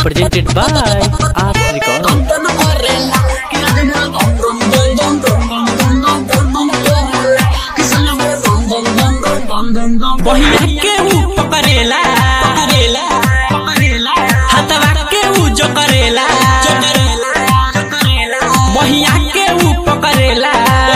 presented by Art Record. बहिया के ऊ पकड़ेला हाथवा के ऊ जो करेला बहिया के ऊ पकड़ेला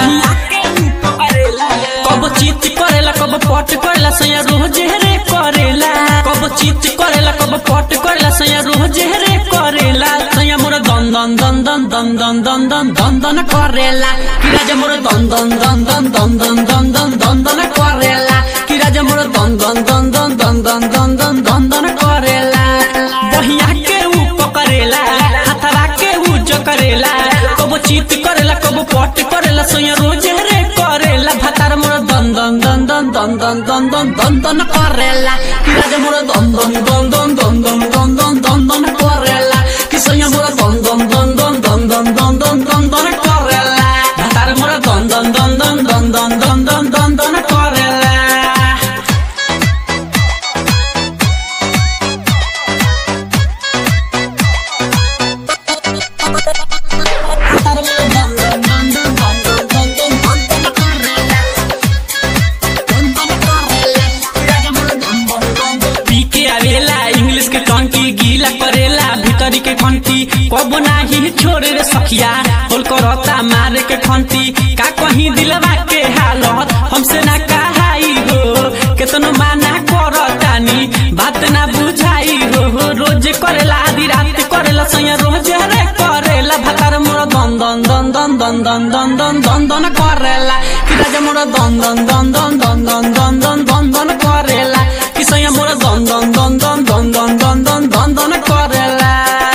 कब चित करेला कब पट करेला सैया रोज रे करेला कब चित करेला कब पट करेला सैया रोज रे करेला सैया मोर दन दन दन दन दन दन दन दन दन दन करेला कि राजा मोर दन दन दन दन दन दन दन दन दन दन करेला कि राजा मोर दन दन दन दन दन दन दन दन दन दन करेला बहिया के ऊ पकड़ेला हाथवा के ऊ जो करेला कब चित करेला कब पट करेला सैया रोज रे करेला भातार मोर दन दन दन दन दन दन दन दन दन दन करेला कि राजा मोर दन दन दन दन दन दन दन दन दन दन करेला कि सैया मोर दन दन दन दन दन दन दन दन दन दन करेला भातार मोर दन दन दन दन दन दन दन दन दन दन करेला इंग्लिश के टंकी गीला करेला भीतरी के खंती कब नाही छोड़े रे सखिया होल करता मारे के खंती का कहीं दिलवा के हालत हमसे ना कहाई हो केतनो माना करतानी बात ना बुझाई हो रोज करेला आधी रात करेला सैया रोज रे करेला भातार मोर दन दन दन दन दन दन दन दन दन दन करेला कि राजा मोर दन दन दन दन दन दन दन दन दन दन करेला कि सैया मोर दन दन दन दन दन दन दन दन दन दन करेला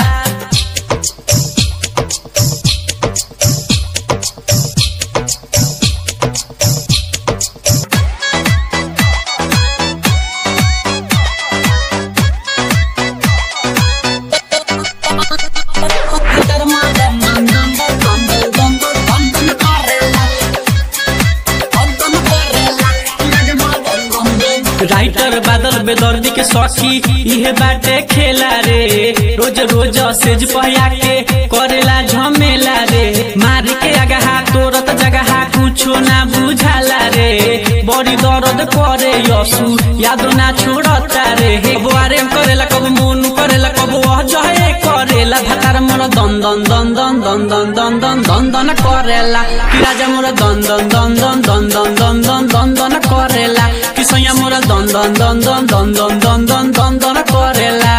राइटर बादल बेदर्दी के सखी इहे बाटे खेला रे रोज रोज सेज पया के करेला झमेला रे मार के आगा तोरत जगह कुछो ना बुझाला रे बड़ी दर्द करे यसु याद ना छोड़ता रे कब आरेम करेला कब मोन करेला कब अजय करेला भातार मोर दन दन दन दन दन दन दन दन दन दन करेला कि राजा मोर दन दन दन दन दन दन दन दन दन दन करेला कि सैया मोर दन दन दन दन दन दन दन दन दन करेला